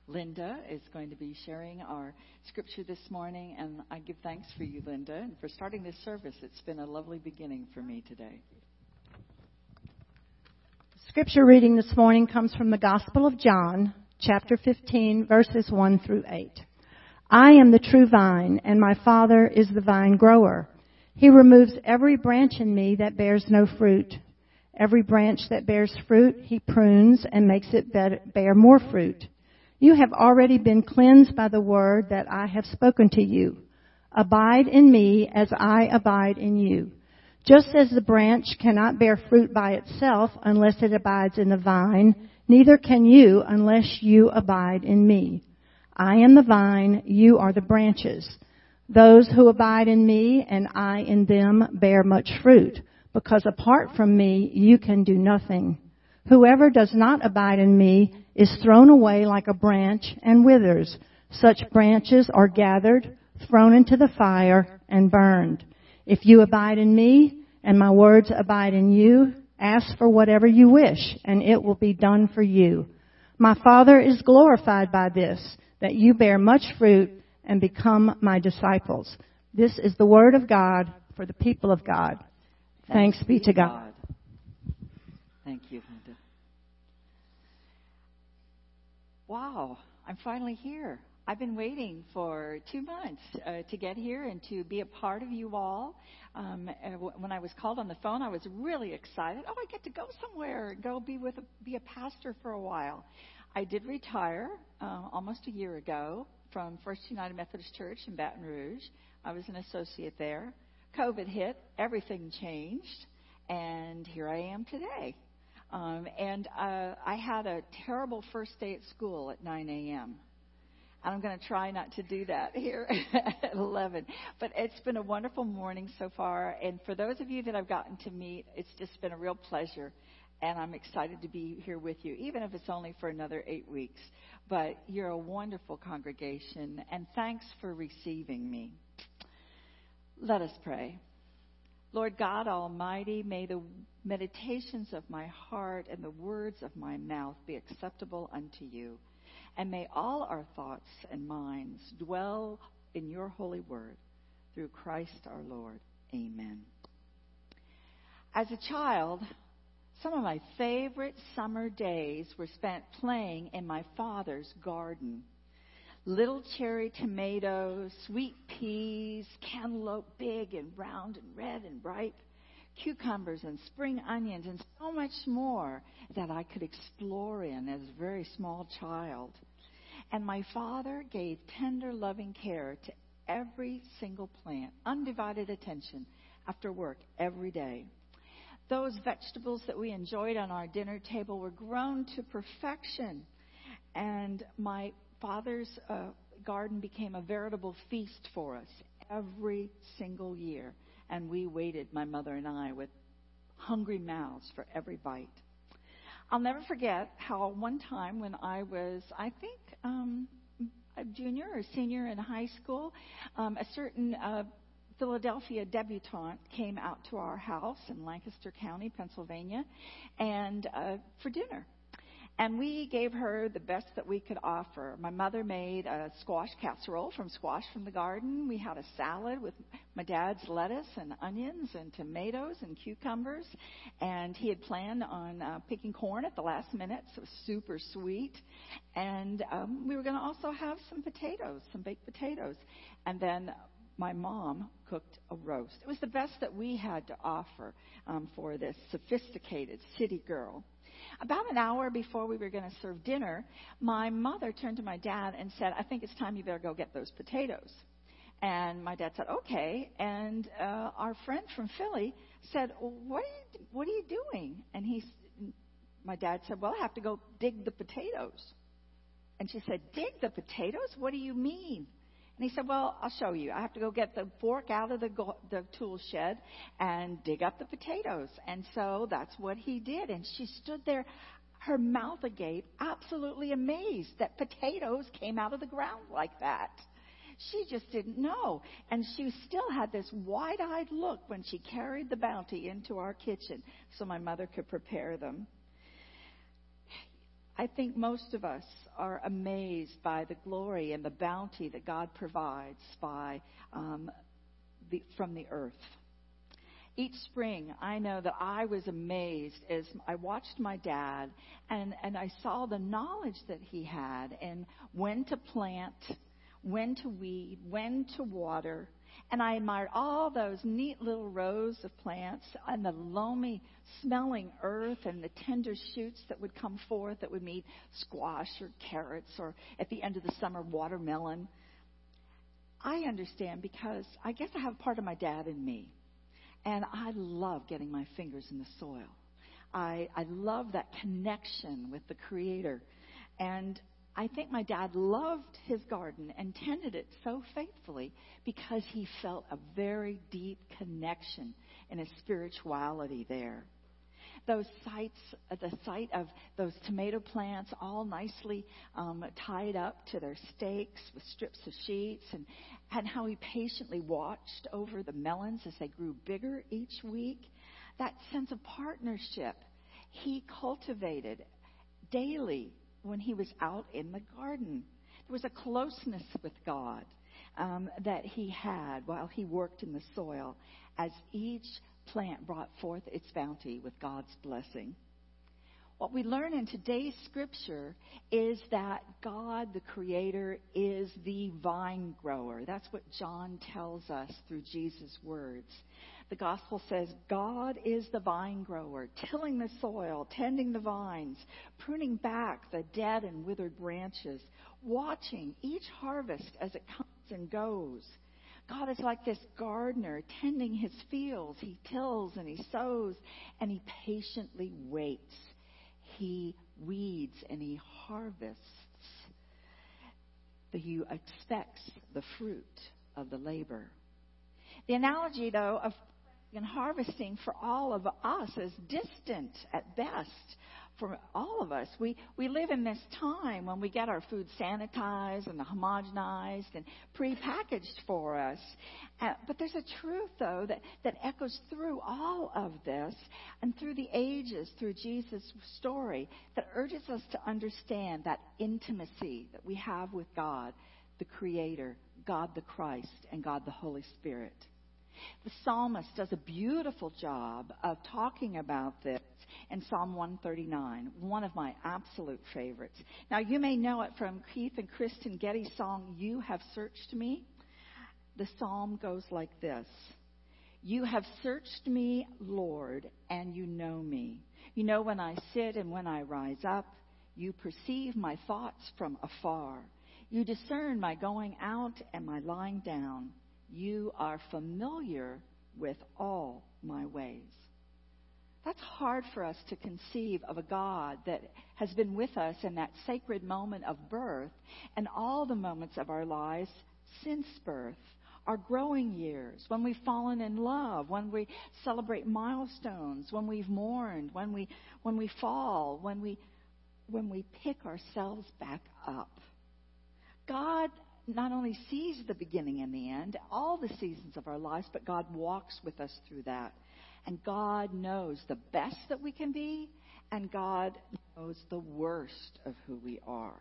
Linda is going to be sharing our scripture this morning, and I give thanks for you, Linda, and for starting this service. It's been a lovely beginning for me today. Scripture reading this morning comes from the Gospel of John, chapter 15, verses 1 through 8. I am the true vine, and my Father is the vine grower. He removes every branch in me that bears no fruit. Every branch that bears fruit, he prunes and makes it bear more fruit. You have already been cleansed by the word that I have spoken to you. Abide in me as I abide in you. Just as the branch cannot bear fruit by itself unless it abides in the vine, neither can you unless you abide in me. I am the vine, you are the branches. Those who abide in me and I in them bear much fruit, because apart from me you can do nothing. Whoever does not abide in me is thrown away like a branch and withers. Such branches are gathered, thrown into the fire, and burned. If you abide in me, and my words abide in you, ask for whatever you wish, and it will be done for you. My Father is glorified by this, that you bear much fruit and become my disciples. This is the word of God for the people of God. Thanks be to God. Thank you, Linda. Wow, I'm finally here. I've been waiting for 2 months to get here and to be a part of you all. When I was called on the phone, I was really excited. Oh, I get to go somewhere, be a pastor for a while. I did retire almost a year ago from First United Methodist Church in Baton Rouge. I was an associate there. COVID hit, everything changed, and here I am today. I had a terrible first day at school at 9 a.m., and I'm going to try not to do that here at 11. But it's been a wonderful morning so far, and for those of you that I've gotten to meet, it's just been a real pleasure, and I'm excited to be here with you, even if it's only for another 8 weeks. But you're a wonderful congregation, and thanks for receiving me. Let us pray. Lord God Almighty, may the meditations of my heart and the words of my mouth be acceptable unto you. And may all our thoughts and minds dwell in your holy word through Christ our Lord. Amen. As a child, some of my favorite summer days were spent playing in my father's garden. Little cherry tomatoes, sweet peas, cantaloupe, big and round and red and ripe, cucumbers and spring onions, and so much more that I could explore in as a very small child. And my father gave tender, loving care to every single plant, undivided attention after work every day. Those vegetables that we enjoyed on our dinner table were grown to perfection, and my father's garden became a veritable feast for us every single year. And we waited, my mother and I, with hungry mouths for every bite. I'll never forget how one time when I was, I think, a junior or senior in high school, a certain Philadelphia debutante came out to our house in Lancaster County, Pennsylvania, and for dinner. And we gave her the best that we could offer. My mother made a squash casserole from squash from the garden. We had a salad with my dad's lettuce and onions and tomatoes and cucumbers. And he had planned on picking corn at the last minute, so super sweet. And we were going to also have some potatoes, some baked potatoes. And then my mom cooked a roast. It was the best that we had to offer for this sophisticated city girl. About an hour before we were going to serve dinner, my mother turned to my dad and said, I think it's time you better go get those potatoes. And my dad said, okay. And our friend from Philly said, what are you doing? And my dad said, well, I have to go dig the potatoes. And she said, dig the potatoes? What do you mean? And he said, well, I'll show you. I have to go get the fork out of the tool shed and dig up the potatoes. And so that's what he did. And she stood there, her mouth agape, absolutely amazed that potatoes came out of the ground like that. She just didn't know. And she still had this wide-eyed look when she carried the bounty into our kitchen so my mother could prepare them. I think most of us are amazed by the glory and the bounty that God provides from the earth. Each spring, I know that I was amazed as I watched my dad and I saw the knowledge that he had and when to plant, when to weed, when to water. And I admired all those neat little rows of plants and the loamy smelling earth and the tender shoots that would come forth that would meet squash or carrots or at the end of the summer, watermelon. I understand because I guess I have part of my dad in me. And I love getting my fingers in the soil. I love that connection with the Creator. And I think my dad loved his garden and tended it so faithfully because he felt a very deep connection and a spirituality there. Those sites, the site of those tomato plants all nicely tied up to their stakes with strips of sheets and how he patiently watched over the melons as they grew bigger each week. That sense of partnership he cultivated daily when he was out in the garden. There was a closeness with God that he had while he worked in the soil as each plant brought forth its bounty with God's blessing. What we learn in today's scripture is that God, the Creator, is the vine grower. That's what John tells us through Jesus' words. The gospel says God is the vine grower, tilling the soil, tending the vines, pruning back the dead and withered branches, watching each harvest as it comes and goes. God is like this gardener tending his fields. He tills and he sows and he patiently waits. He weeds and he harvests. He expects the fruit of the labor. The analogy, though, of harvesting for all of us is distant at best. For all of us, we live in this time when we get our food sanitized and homogenized and prepackaged for us. But there's a truth, though, that echoes through all of this and through the ages, through Jesus' story, that urges us to understand that intimacy that we have with God, the Creator, God the Christ, and God the Holy Spirit. The psalmist does a beautiful job of talking about this in Psalm 139, one of my absolute favorites. Now, you may know it from Keith and Kristen Getty's song, You Have Searched Me. The psalm goes like this. You have searched me, Lord, and you know me. You know when I sit and when I rise up. You perceive my thoughts from afar. You discern my going out and my lying down. You are familiar with all my ways. That's hard for us to conceive of a God that has been with us in that sacred moment of birth and all the moments of our lives since birth, our growing years, when we've fallen in love, when we celebrate milestones, when we've mourned, when we fall, when we pick ourselves back up. God not only sees the beginning and the end, all the seasons of our lives, but God walks with us through that. And God knows the best that we can be, and God knows the worst of who we are.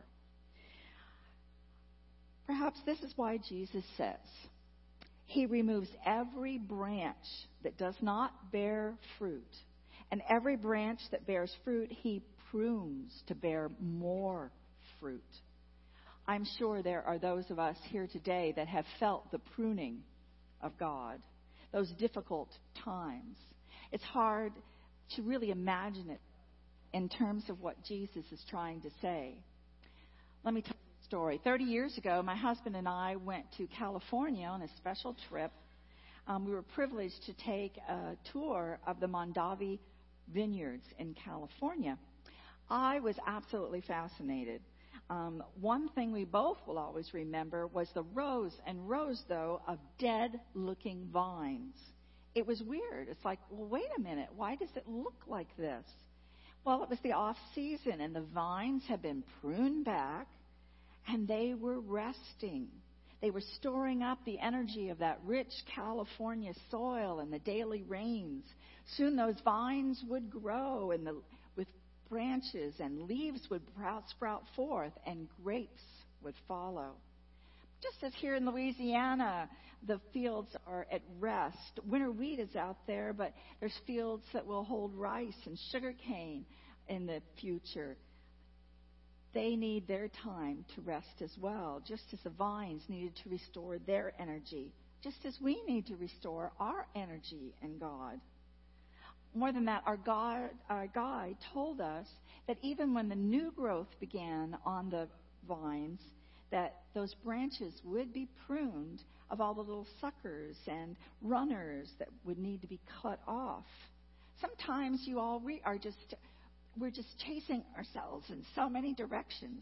Perhaps this is why Jesus says, He removes every branch that does not bear fruit, and every branch that bears fruit, He prunes to bear more fruit. I'm sure there are those of us here today that have felt the pruning of God, those difficult times. It's hard to really imagine it in terms of what Jesus is trying to say. Let me tell you a story. 30 years ago, my husband and I went to California on a special trip. We were privileged to take a tour of the Mondavi vineyards in California. I was absolutely fascinated. One thing we both will always remember was the rows and rows, though, of dead-looking vines. It was weird. It's like, well, wait a minute. Why does it look like this? Well, it was the off-season, and the vines had been pruned back, and they were resting. They were storing up the energy of that rich California soil and the daily rains. Soon those vines would grow with branches and leaves would sprout forth, and grapes would follow. Just as here in Louisiana, the fields are at rest. Winter wheat is out there, but there's fields that will hold rice and sugar cane in the future. They need their time to rest as well, just as the vines needed to restore their energy, just as we need to restore our energy in God. More than that, our guide told us that even when the new growth began on the vines, that those branches would be pruned of all the little suckers and runners that would need to be cut off. Sometimes we're just chasing ourselves in so many directions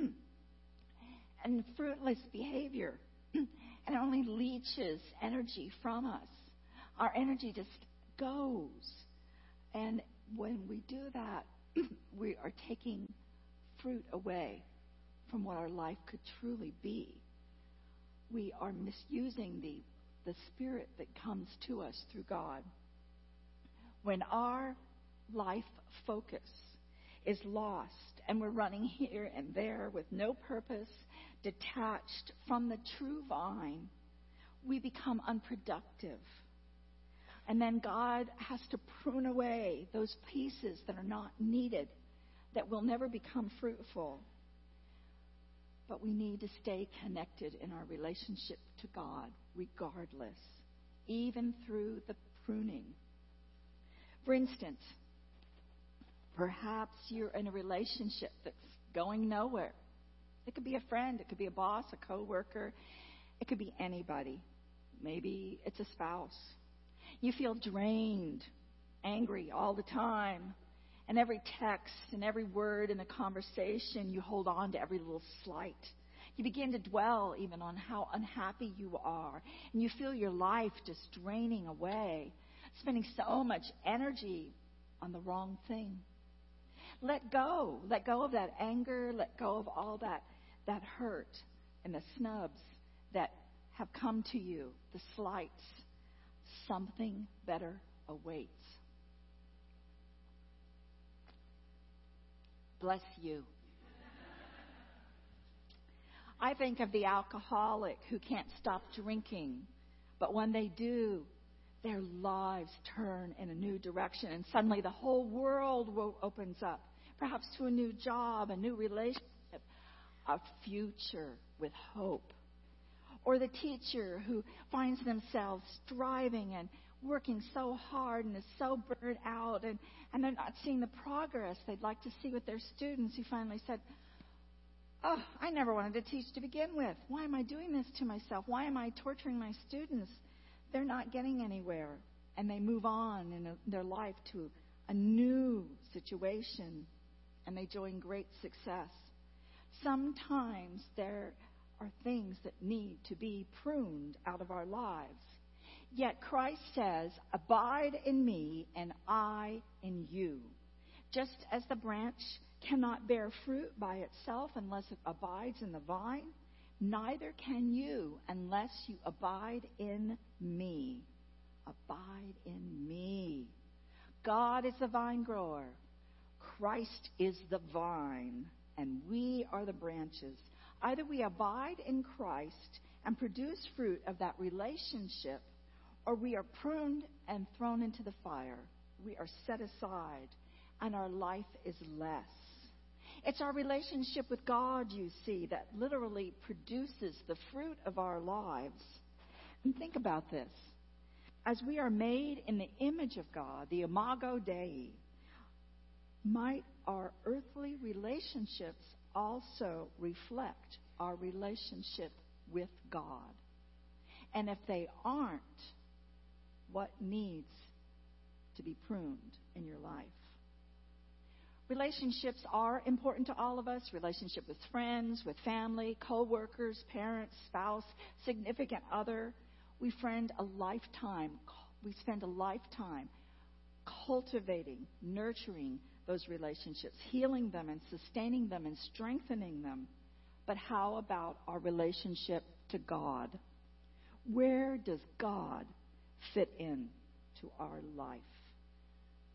and fruitless behavior, and it only leaches energy from us. Our energy just goes. And when we do that, we are taking fruit away from what our life could truly be. We are misusing the spirit that comes to us through God. When our life focus is lost and we're running here and there with no purpose, detached from the true vine, we become unproductive. And then God has to prune away those pieces that are not needed, that will never become fruitful. But we need to stay connected in our relationship to God, regardless, even through the pruning. For instance, perhaps you're in a relationship that's going nowhere. It could be a friend, it could be a boss, a coworker, it could be anybody. Maybe it's a spouse. You feel drained, angry all the time. And every text and every word in the conversation, you hold on to every little slight. You begin to dwell even on how unhappy you are. And you feel your life just draining away, spending so much energy on the wrong thing. Let go. Let go of that anger. Let go of all that hurt and the snubs that have come to you, the slights. Something better awaits. Bless you. I think of the alcoholic who can't stop drinking, but when they do, their lives turn in a new direction, and suddenly the whole world opens up, perhaps to a new job, a new relationship, a future with hope. Or the teacher who finds themselves striving and working so hard and is so burnt out, and they're not seeing the progress they'd like to see with their students, who finally said, "Oh, I never wanted to teach to begin with. Why am I doing this to myself? Why am I torturing my students? They're not getting anywhere." And they move on in their life to a new situation, and they enjoy great success. Sometimes there are things that need to be pruned out of our lives. Yet Christ says, "Abide in me and I in you." Just as the branch cannot bear fruit by itself unless it abides in the vine, neither can you unless you abide in me. Abide in me. God is the vine grower. Christ is the vine, and we are the branches. Either we abide in Christ and produce fruit of that relationship, or we are pruned and thrown into the fire. We are set aside, and our life is less. It's our relationship with God, you see, that literally produces the fruit of our lives. And think about this. As we are made in the image of God, the Imago Dei, might our earthly relationships also reflect our relationship with God? And if they aren't, what needs to be pruned in your life? Relationships are important to all of us. Relationship with friends, with family, co-workers, parents, spouse, significant other. We spend a lifetime cultivating, nurturing those relationships, healing them and sustaining them and strengthening them. But how about our relationship to God? Where does God fit in to our life?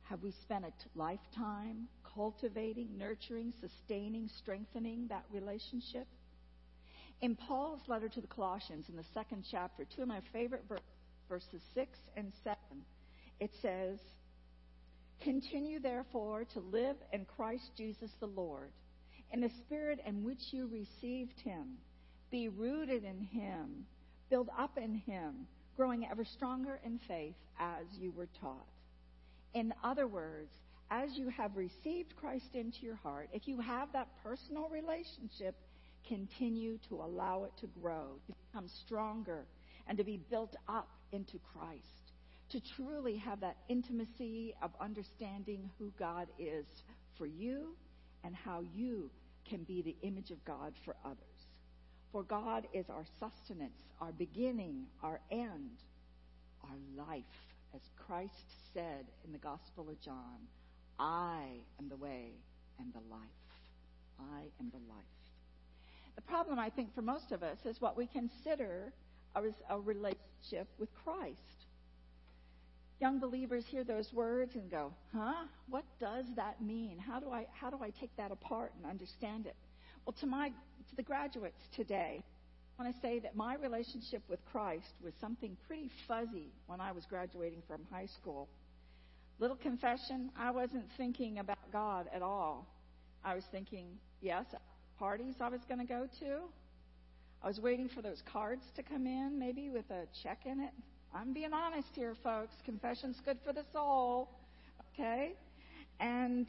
Have we spent a lifetime cultivating, nurturing, sustaining, strengthening that relationship? In Paul's letter to the Colossians, in the 2nd chapter, two of my favorite verses 6 and 7, it says, "Continue therefore to live in Christ Jesus the Lord, in the spirit in which you received him. Be rooted in him, build up in him, growing ever stronger in faith as you were taught." In other words, as you have received Christ into your heart, if you have that personal relationship, continue to allow it to grow, to become stronger, and to be built up into Christ, to truly have that intimacy of understanding who God is for you and how you can be the image of God for others. For God is our sustenance, our beginning, our end, our life. As Christ said in the Gospel of John, "I am the way and the life." I am the life. The problem, I think, for most of us is what we consider a relationship with Christ. Young believers hear those words and go, "Huh? What does that mean? How do I take that apart and understand it?" Well, to the graduates today, I want to say that my relationship with Christ was something pretty fuzzy when I was graduating from high school. Little confession, I wasn't thinking about God at all. I was thinking, yes, parties I was going to go to. I was waiting for those cards to come in, maybe with a check in it. I'm being honest here, folks. Confession's good for the soul. Okay? And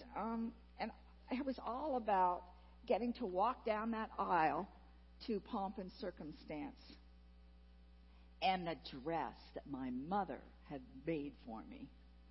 it was all about getting to walk down that aisle to pomp and circumstance and the dress that my mother had made for me.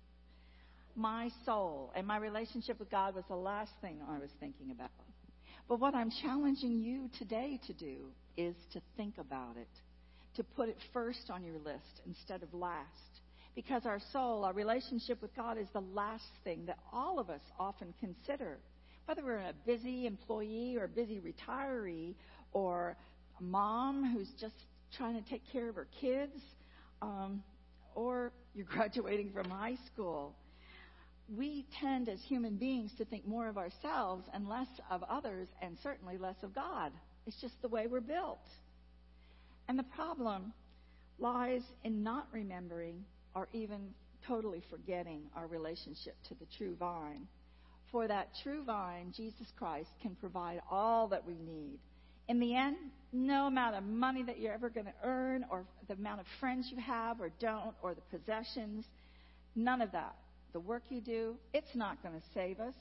My soul and my relationship with God was the last thing I was thinking about. But what I'm challenging you today to do is to think about it, to put it first on your list instead of last. Because our soul, our relationship with God is the last thing that all of us often consider. Whether we're a busy employee or a busy retiree or a mom who's just trying to take care of her kids, or you're graduating from high school, we tend as human beings to think more of ourselves and less of others, and certainly less of God. It's just the way we're built. And the problem lies in not remembering or even totally forgetting our relationship to the true vine. For that true vine, Jesus Christ, can provide all that we need. In the end, no amount of money that you're ever going to earn, or the amount of friends you have or don't, or the possessions, none of that. The work you do, it's not going to save us.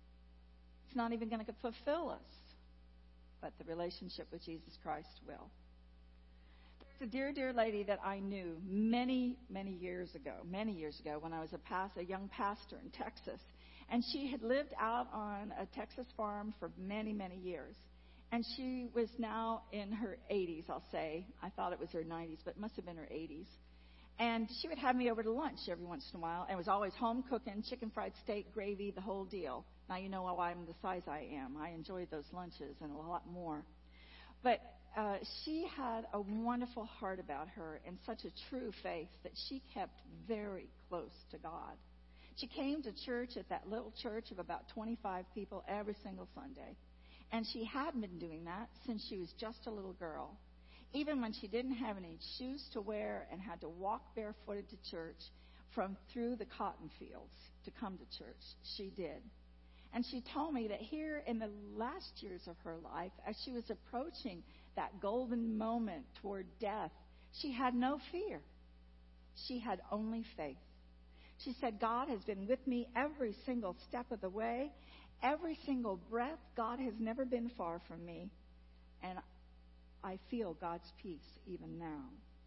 It's not even going to fulfill us. But the relationship with Jesus Christ will. There's a dear, dear lady that I knew many years ago when I was a young pastor in Texas. And she had lived out on a Texas farm for many years. And she was now in her 80s, I'll say. I thought it was her 90s, but it must have been her 80s. And she would have me over to lunch every once in a while. And it was always home cooking, chicken fried steak, gravy, the whole deal. Now you know why I'm the size I am. I enjoyed those lunches and a lot more. But she had a wonderful heart about her and such a true faith that she kept very close to God. She came to church at that little church of about 25 people every single Sunday. And she had been doing that since she was just a little girl. Even when she didn't have any shoes to wear and had to walk barefooted to church from through the cotton fields to come to church, she did. And she told me that here in the last years of her life, as she was approaching that golden moment toward death, she had no fear. She had only faith. She said, God has been with me every single step of the way. Every single breath, God has never been far from me. And I feel God's peace even now.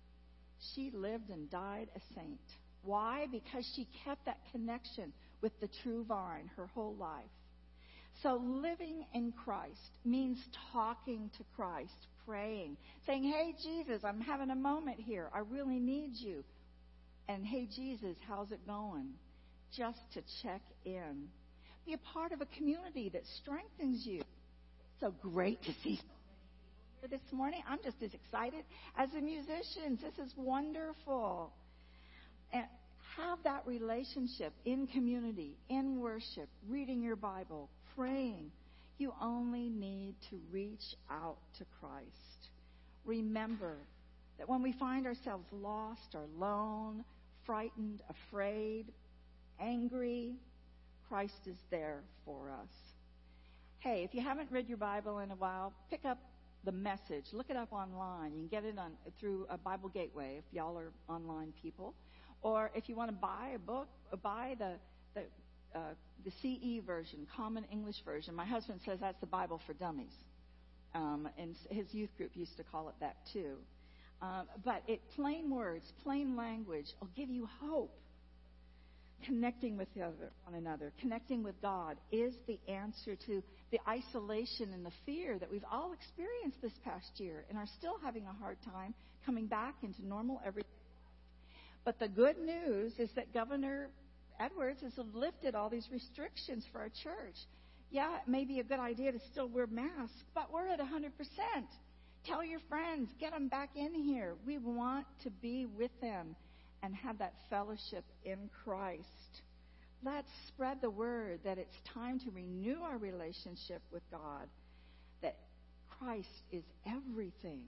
She lived and died a saint. Why? Because she kept that connection with the true vine her whole life. So living in Christ means talking to Christ, praying, saying, hey, Jesus, I'm having a moment here. I really need you. And hey, Jesus, how's it going? Just to check in. Be a part of a community that strengthens you. So great to see here this morning. I'm just as excited as the musicians. This is wonderful. And Have that relationship in community, in worship, reading your Bible, praying. You only need to reach out to Christ. Remember that when we find ourselves lost or alone, frightened, afraid, angry, Christ is there for us. Hey, if you haven't read your Bible in a while, pick up the Message. Look it up online. You can get it through a Bible Gateway if y'all are online people. Or if you want to buy a book, buy the CE version, Common English Version. My husband says that's the Bible for dummies. And his youth group used to call it that too. But plain words, plain language will give you hope. Connecting with one another, connecting with God is the answer to the isolation and the fear that we've all experienced this past year and are still having a hard time coming back into normal everyday life. But the good news is that Governor Edwards has lifted all these restrictions for our church. Yeah, it may be a good idea to still wear masks, but we're at 100%. Tell your friends, get them back in here. We want to be with them and have that fellowship in Christ. Let's spread the word that it's time to renew our relationship with God, that Christ is everything.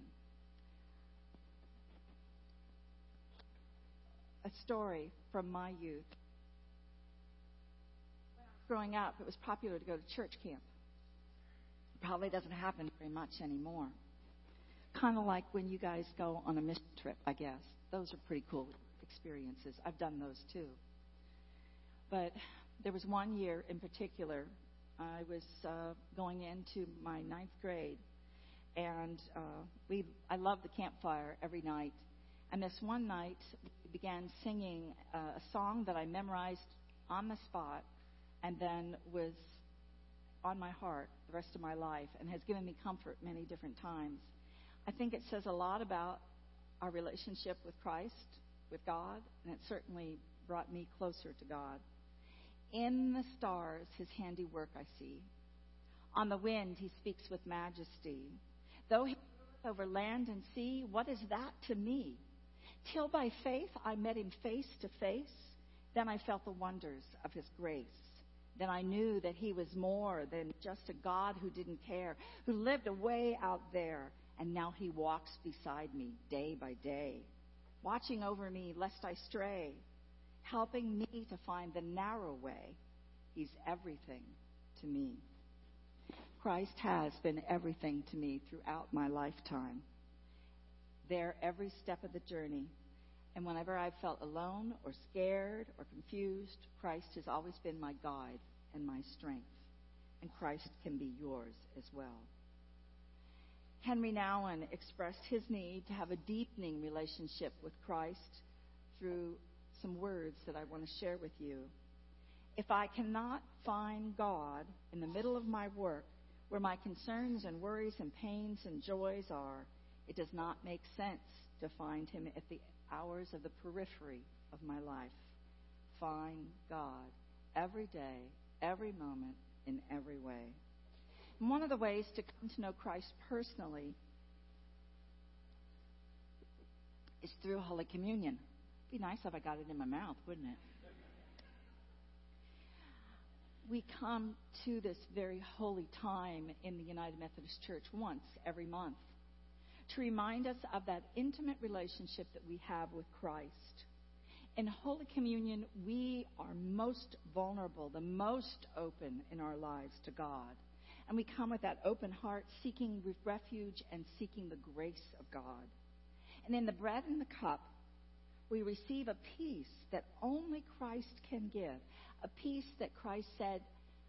A story from my youth. When I was growing up, it was popular to go to church camp. It probably doesn't happen very much anymore. Kind of like when you guys go on a mission trip, I guess. Those are pretty cool experiences. I've done those too. But there was one year in particular, I was going into my 9th grade, and I loved the campfire every night. And this one night, we began singing a song that I memorized on the spot and then was on my heart the rest of my life and has given me comfort many different times. I think it says a lot about our relationship with Christ, with God, and it certainly brought me closer to God. In the stars, his handiwork I see. On the wind, he speaks with majesty. Though he ruleth over land and sea, what is that to me? Till by faith I met him face to face, then I felt the wonders of his grace. Then I knew that he was more than just a God who didn't care, who lived away out there, and now he walks beside me day by day, watching over me lest I stray, helping me to find the narrow way. He's everything to me. Christ has been everything to me throughout my lifetime. There every step of the journey. And whenever I've felt alone or scared or confused, Christ has always been my guide and my strength. And Christ can be yours as well. Henry Nouwen expressed his need to have a deepening relationship with Christ through some words that I want to share with you. If I cannot find God in the middle of my work, where my concerns and worries and pains and joys are, it does not make sense to find him at the hours of the periphery of my life. Find God every day, every moment, in every way. And one of the ways to come to know Christ personally is through Holy Communion. It'd be nice if I got it in my mouth, wouldn't it? We come to this very holy time in the United Methodist Church once every month to remind us of that intimate relationship that we have with Christ. In Holy Communion, we are most vulnerable, the most open in our lives to God. And we come with that open heart, seeking refuge and seeking the grace of God. And in the bread and the cup, we receive a peace that only Christ can give, a peace that Christ said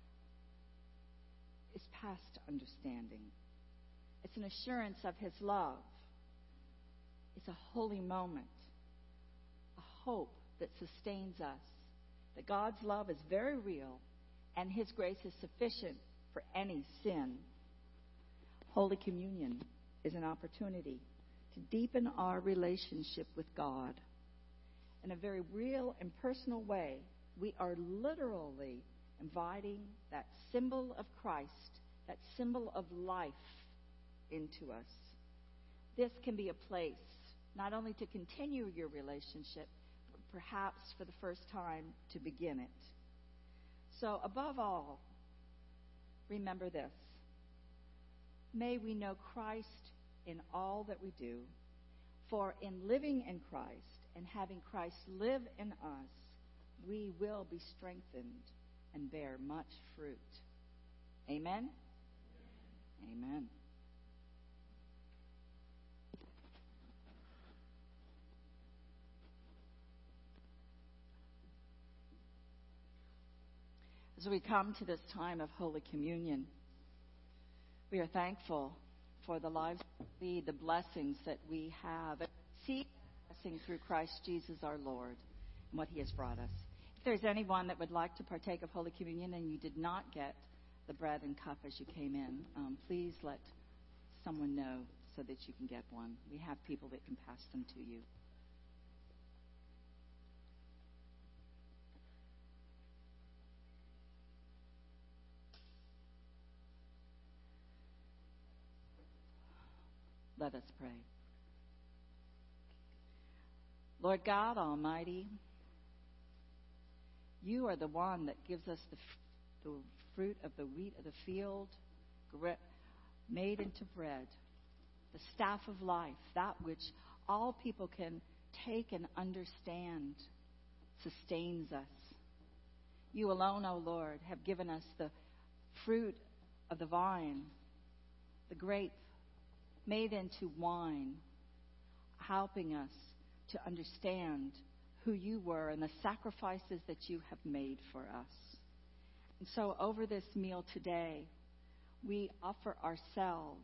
is past understanding. It's an assurance of his love. It's a holy moment, a hope that sustains us, that God's love is very real and his grace is sufficient for any sin. Holy Communion is an opportunity to deepen our relationship with God. In a very real and personal way, we are literally inviting that symbol of Christ, that symbol of life, into us. This can be a place not only to continue your relationship, but perhaps for the first time, to begin it. So above all, remember this. May we know Christ in all that we do, for in living in Christ and having Christ live in us, we will be strengthened and bear much fruit. Amen? Amen. As we come to this time of Holy Communion, we are thankful for the lives we lead, the blessings that we have, and see blessing through Christ Jesus our Lord and what He has brought us. If there's anyone that would like to partake of Holy Communion and you did not get the bread and cup as you came in, please let someone know so that you can get one. We have people that can pass them to you. Let us pray. Lord God Almighty, You are the one that gives us the fruit of the wheat of the field, made into bread, the staff of life, that which all people can take and understand, sustains us. You alone, O Lord, have given us the fruit of the vine, the grape, made into wine, helping us to understand who You were and the sacrifices that You have made for us. And so over this meal today, we offer ourselves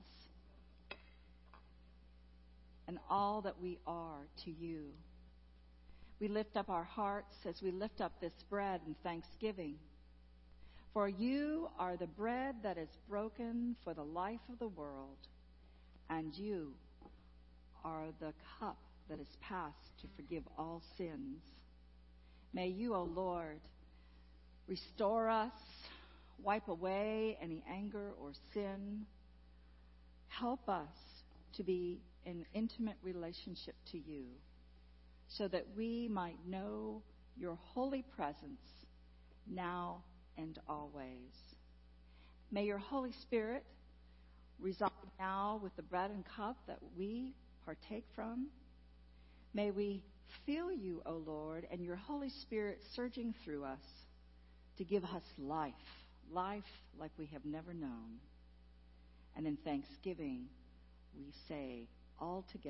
and all that we are to You. We lift up our hearts as we lift up this bread in thanksgiving. For You are the bread that is broken for the life of the world, and You are the cup that is passed to forgive all sins. May You, O Lord, restore us, wipe away any anger or sin. Help us to be in intimate relationship to You so that we might know Your holy presence now and always. May Your Holy Spirit reside now with the bread and cup that we partake from. May we feel You, O Lord, and Your Holy Spirit surging through us to give us life like we have never known. And in thanksgiving, we say all together,